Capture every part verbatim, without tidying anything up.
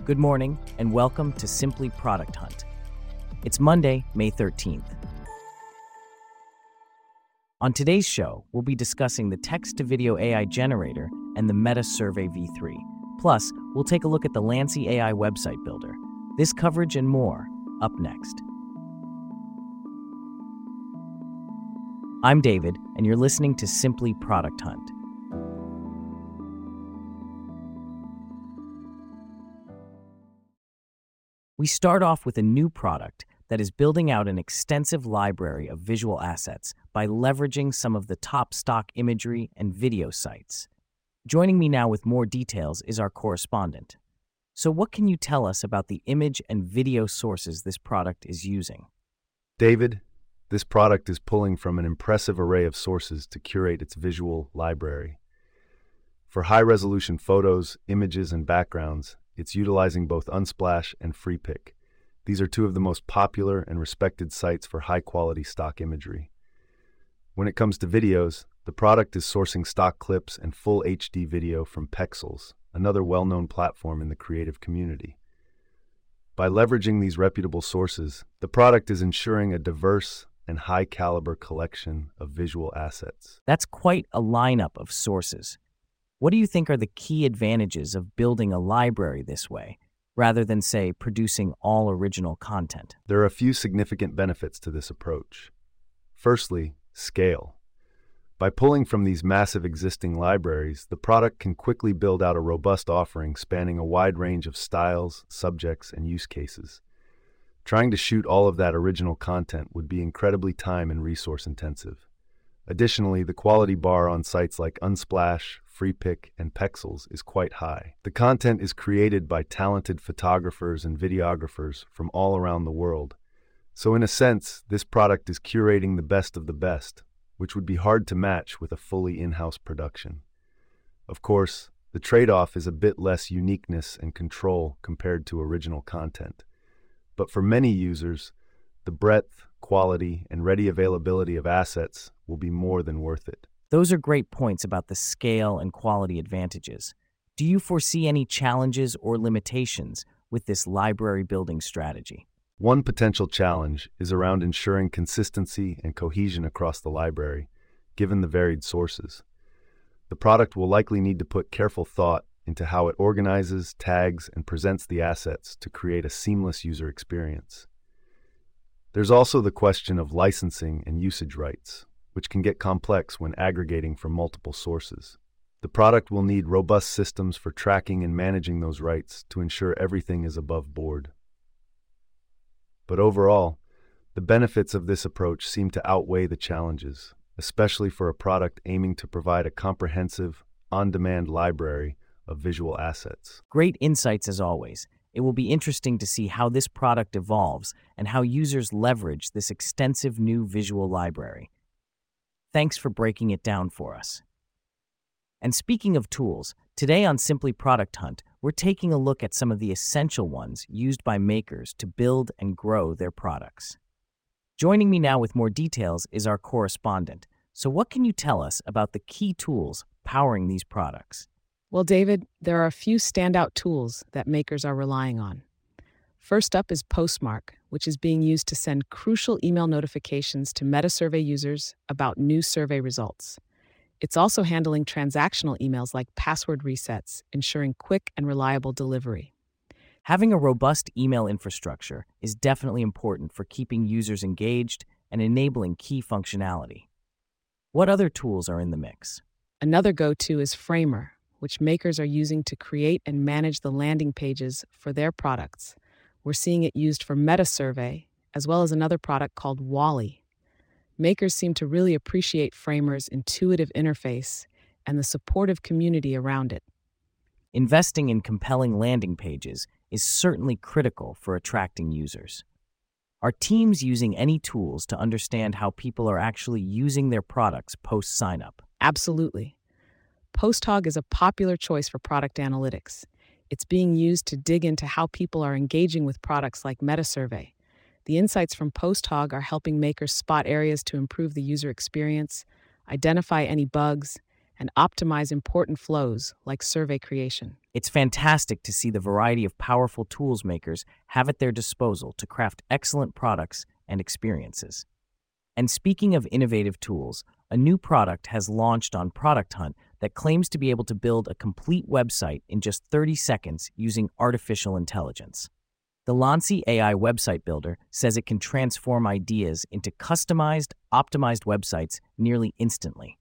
Good morning, and welcome to Simply Product Hunt. It's Monday, May thirteenth. On today's show, we'll be discussing the text-to-video A I generator and the Meta Survey V three. Plus, we'll take a look at the Lancy A I website builder. This coverage and more, up next. I'm David, and you're listening to Simply Product Hunt. We start off with a new product that is building out an extensive library of visual assets by leveraging some of the top stock imagery and video sites. Joining me now with more details is our correspondent. So what can you tell us about the image and video sources this product is using? David, this product is pulling from an impressive array of sources to curate its visual library. For high-resolution photos, images, and backgrounds, it's utilizing both Unsplash and Freepik. These are two of the most popular and respected sites for high-quality stock imagery. When it comes to videos, the product is sourcing stock clips and full H D video from Pexels, another well-known platform in the creative community. By leveraging these reputable sources, the product is ensuring a diverse and high-caliber collection of visual assets. That's quite a lineup of sources. What do you think are the key advantages of building a library this way, rather than, say, producing all original content? There are a few significant benefits to this approach. Firstly, scale. By pulling from these massive existing libraries, the product can quickly build out a robust offering spanning a wide range of styles, subjects, and use cases. Trying to shoot all of that original content would be incredibly time and resource intensive. Additionally, the quality bar on sites like Unsplash, Freepik, and Pexels is quite high. The content is created by talented photographers and videographers from all around the world. So in a sense, this product is curating the best of the best, which would be hard to match with a fully in-house production. Of course, the trade-off is a bit less uniqueness and control compared to original content. But for many users, the breadth, quality, and ready availability of assets will be more than worth it. Those are great points about the scale and quality advantages. Do you foresee any challenges or limitations with this library building strategy? One potential challenge is around ensuring consistency and cohesion across the library, given the varied sources. The product will likely need to put careful thought into how it organizes, tags, and presents the assets to create a seamless user experience. There's also the question of licensing and usage rights, which can get complex when aggregating from multiple sources. The product will need robust systems for tracking and managing those rights to ensure everything is above board. But overall, the benefits of this approach seem to outweigh the challenges, especially for a product aiming to provide a comprehensive, on-demand library of visual assets. Great insights as always. It will be interesting to see how this product evolves and how users leverage this extensive new visual library. Thanks for breaking it down for us. And speaking of tools, today on Simply Product Hunt, we're taking a look at some of the essential ones used by makers to build and grow their products. Joining me now with more details is our correspondent. So what can you tell us about the key tools powering these products? Well, David, there are a few standout tools that makers are relying on. First up is Postmark, which is being used to send crucial email notifications to Meta Survey users about new survey results. It's also handling transactional emails like password resets, ensuring quick and reliable delivery. Having a robust email infrastructure is definitely important for keeping users engaged and enabling key functionality. What other tools are in the mix? Another go-to is Framer, which makers are using to create and manage the landing pages for their products. We're seeing it used for Meta Survey, as well as another product called Wally. Makers seem to really appreciate Framer's intuitive interface and the supportive community around it. Investing in compelling landing pages is certainly critical for attracting users. Are teams using any tools to understand how people are actually using their products post-sign-up? Absolutely. Posthog is a popular choice for product analytics. It's being used to dig into how people are engaging with products like Meta Survey. The insights from Posthog are helping makers spot areas to improve the user experience, identify any bugs, and optimize important flows like survey creation. It's fantastic to see the variety of powerful tools makers have at their disposal to craft excellent products and experiences. And speaking of innovative tools, a new product has launched on Product Hunt that claims to be able to build a complete website in just thirty seconds using artificial intelligence. The Lancy A I website builder says it can transform ideas into customized, optimized websites nearly instantly.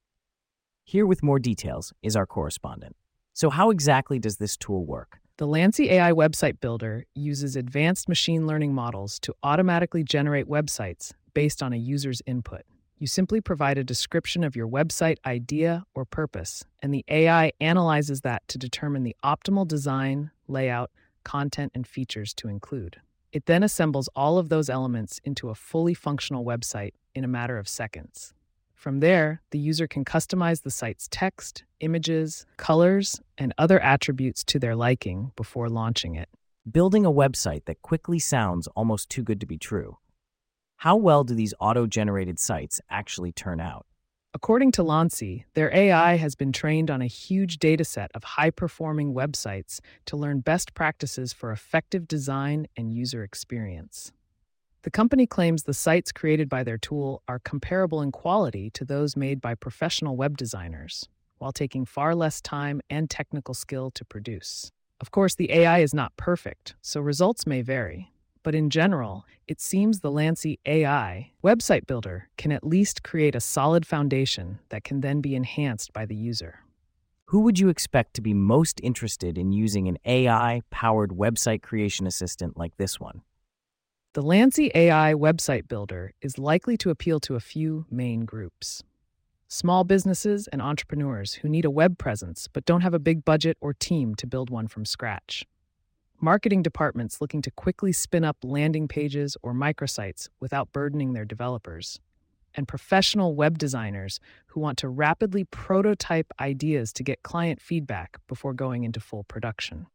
Here with more details is our correspondent. So how exactly does this tool work? The Lancy A I website builder uses advanced machine learning models to automatically generate websites based on a user's input. You simply provide a description of your website idea or purpose, and the A I analyzes that to determine the optimal design, layout, content, and features to include. It then assembles all of those elements into a fully functional website in a matter of seconds. From there, the user can customize the site's text, images, colors, and other attributes to their liking before launching it. Building a website that quickly sounds almost too good to be true. How well do these auto-generated sites actually turn out? According to Lancy, their A I has been trained on a huge dataset of high-performing websites to learn best practices for effective design and user experience. The company claims the sites created by their tool are comparable in quality to those made by professional web designers, while taking far less time and technical skill to produce. Of course, the A I is not perfect, so results may vary. But in general, it seems the Lancy A I website builder can at least create a solid foundation that can then be enhanced by the user. Who would you expect to be most interested in using an A I-powered website creation assistant like this one? The Lancy A I website builder is likely to appeal to a few main groups. Small businesses and entrepreneurs who need a web presence but don't have a big budget or team to build one from scratch. Marketing departments looking to quickly spin up landing pages or microsites without burdening their developers. And professional web designers who want to rapidly prototype ideas to get client feedback before going into full production.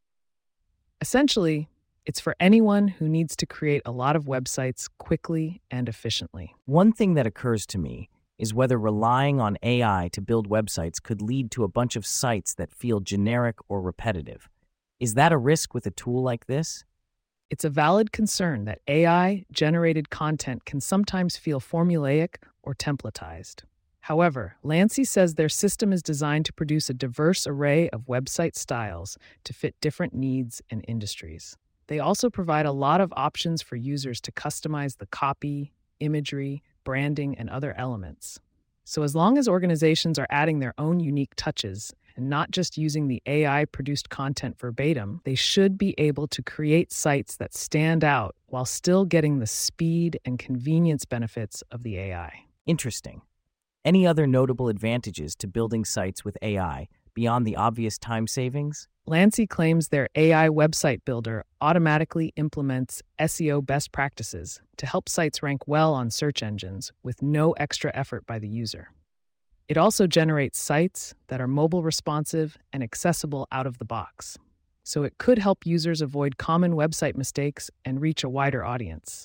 Essentially, it's for anyone who needs to create a lot of websites quickly and efficiently. One thing that occurs to me is whether relying on A I to build websites could lead to a bunch of sites that feel generic or repetitive. Is that a risk with a tool like this? It's a valid concern that A I-generated content can sometimes feel formulaic or templatized. However, Lancy says their system is designed to produce a diverse array of website styles to fit different needs and industries. They also provide a lot of options for users to customize the copy, imagery, branding, and other elements. So as long as organizations are adding their own unique touches and not just using the A I-produced content verbatim, they should be able to create sites that stand out while still getting the speed and convenience benefits of the A I. Interesting. Any other notable advantages to building sites with A I beyond the obvious time savings? Lancy claims their A I website builder automatically implements S E O best practices to help sites rank well on search engines with no extra effort by the user. It also generates sites that are mobile responsive and accessible out of the box, so it could help users avoid common website mistakes and reach a wider audience.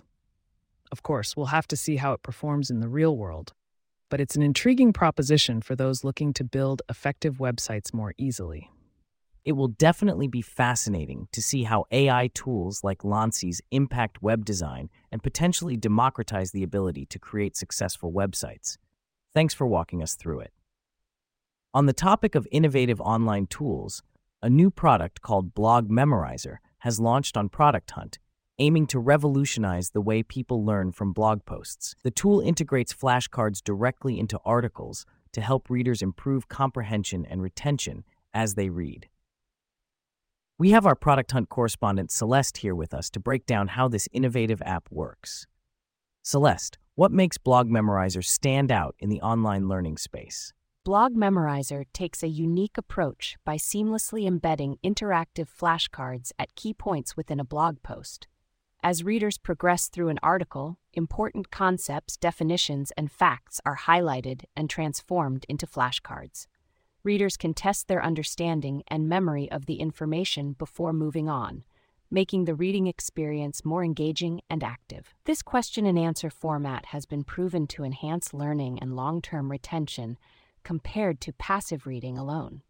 Of course, we'll have to see how it performs in the real world, but it's an intriguing proposition for those looking to build effective websites more easily. It will definitely be fascinating to see how A I tools like Lancy's impact web design and potentially democratize the ability to create successful websites. Thanks for walking us through it. On the topic of innovative online tools, a new product called Blog Memorizer has launched on Product Hunt, aiming to revolutionize the way people learn from blog posts. The tool integrates flashcards directly into articles to help readers improve comprehension and retention as they read. We have our Product Hunt correspondent Celeste here with us to break down how this innovative app works. Celeste, what makes Blog Memorizer stand out in the online learning space? Blog Memorizer takes a unique approach by seamlessly embedding interactive flashcards at key points within a blog post. As readers progress through an article, important concepts, definitions, and facts are highlighted and transformed into flashcards. Readers can test their understanding and memory of the information before moving on, making the reading experience more engaging and active. This question and answer format has been proven to enhance learning and long-term retention compared to passive reading alone.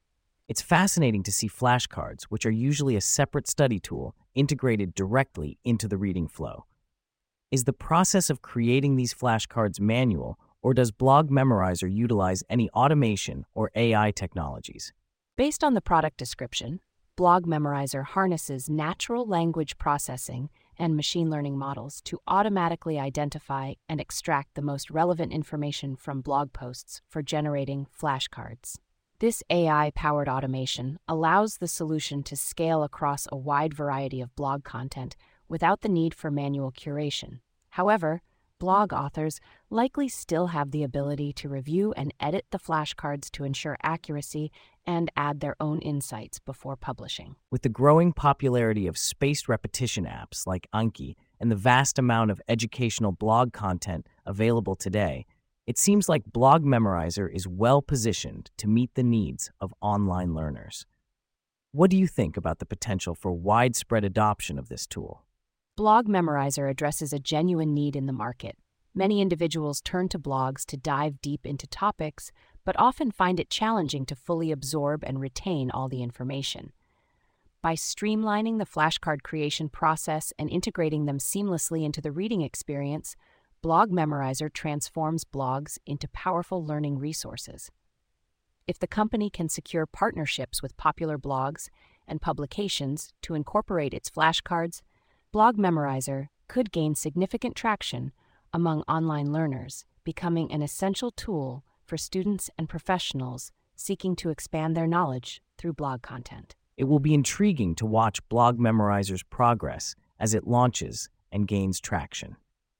It's fascinating to see flashcards, which are usually a separate study tool, integrated directly into the reading flow. Is the process of creating these flashcards manual, or does Blog Memorizer utilize any automation or A I technologies? Based on the product description, Blog Memorizer harnesses natural language processing and machine learning models to automatically identify and extract the most relevant information from blog posts for generating flashcards. This A I-powered automation allows the solution to scale across a wide variety of blog content without the need for manual curation. However, blog authors likely still have the ability to review and edit the flashcards to ensure accuracy and add their own insights before publishing. With the growing popularity of spaced repetition apps like Anki and the vast amount of educational blog content available today, it seems like Blog Memorizer is well positioned to meet the needs of online learners. What do you think about the potential for widespread adoption of this tool? Blog Memorizer addresses a genuine need in the market. Many individuals turn to blogs to dive deep into topics, but often find it challenging to fully absorb and retain all the information. By streamlining the flashcard creation process and integrating them seamlessly into the reading experience, Blog Memorizer transforms blogs into powerful learning resources. If the company can secure partnerships with popular blogs and publications to incorporate its flashcards, Blog Memorizer could gain significant traction among online learners, becoming an essential tool for students and professionals seeking to expand their knowledge through blog content. It will be intriguing to watch Blog Memorizer's progress as it launches and gains traction.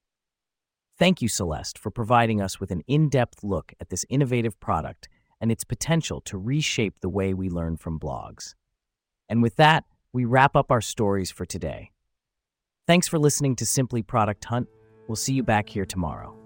Thank you, Celeste, for providing us with an in-depth look at this innovative product and its potential to reshape the way we learn from blogs. And with that, we wrap up our stories for today. Thanks for listening to Simply Product Hunt. We'll see you back here tomorrow.